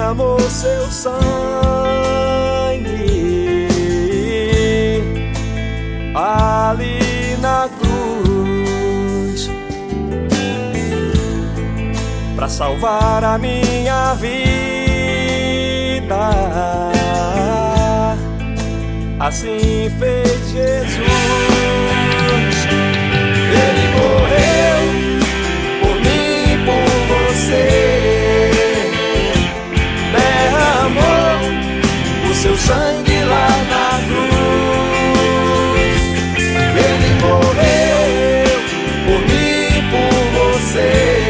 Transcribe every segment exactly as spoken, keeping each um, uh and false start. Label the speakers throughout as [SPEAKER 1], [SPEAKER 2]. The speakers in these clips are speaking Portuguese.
[SPEAKER 1] derramou seu sangue ali na cruz pra salvar a minha vida. Assim fez Jesus. Ele morreu por mim e por você, derramou o seu sangue lá na cruz. Ele morreu por mim e por você,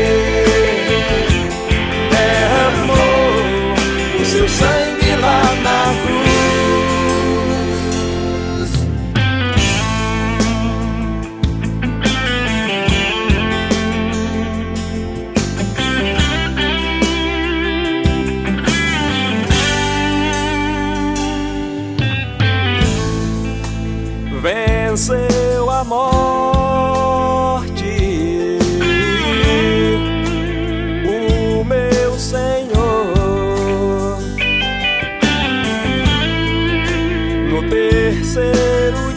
[SPEAKER 1] derramou o seu sangue lá na cruz. Venceu a morte, o meu Senhor. No terceiro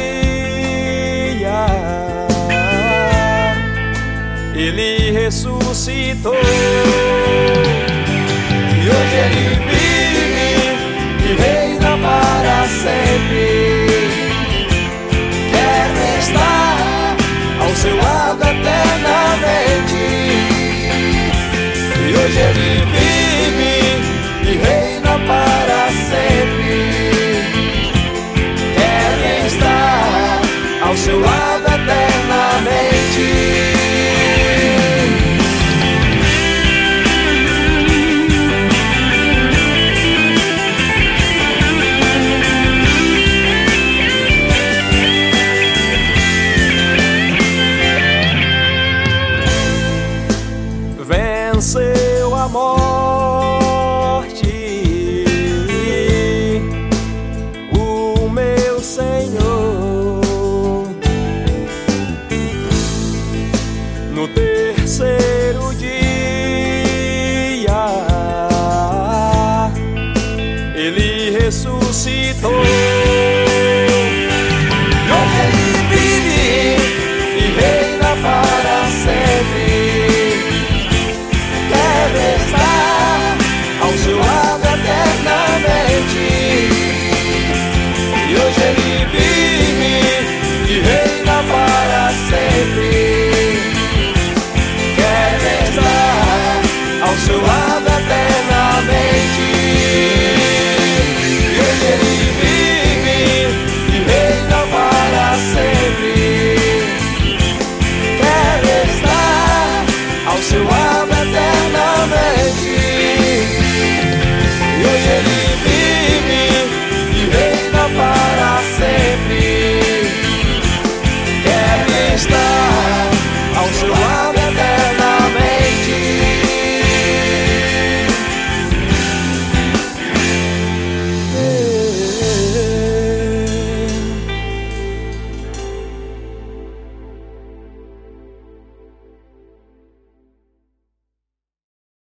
[SPEAKER 1] dia, Ele ressuscitou. E hoje Ele vive e reina para sempre. Ao seu lado eternamente. E hoje Ele vive e reina para sempre. Quer estar ao seu lado eternamente. Venceu a morte, o meu Senhor. No terceiro dia, Ele ressuscitou. Hoje Ele vive e reina para sempre. Ao seu lado eternamente. E hoje Ele vive e reina para sempre. Quer estar ao seu lado eternamente.